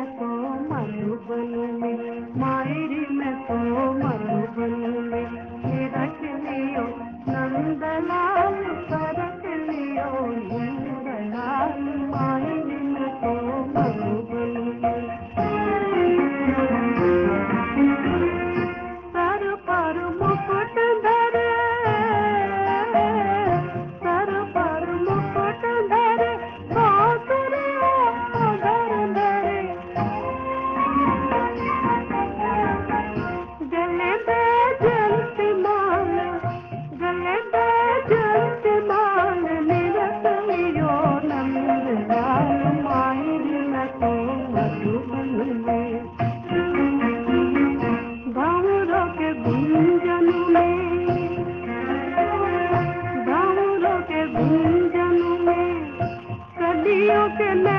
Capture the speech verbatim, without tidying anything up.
तो मधुबन में, मायरी में तो मधुबन में, निरख लियो नंदलाल करख लियो नंदलाल, मायरी में तो मधुबन में। सर पर मुकुट धरे, सर पर मुकुट धरे, बांसुरियों पगर धरे, गले में जलती माल, गले में जलती माल, निरख लियो नंदलाल, मायरी में तो मधुबन में। भावरों के गुंजन में, भावरों के गुंजन में, कलियों के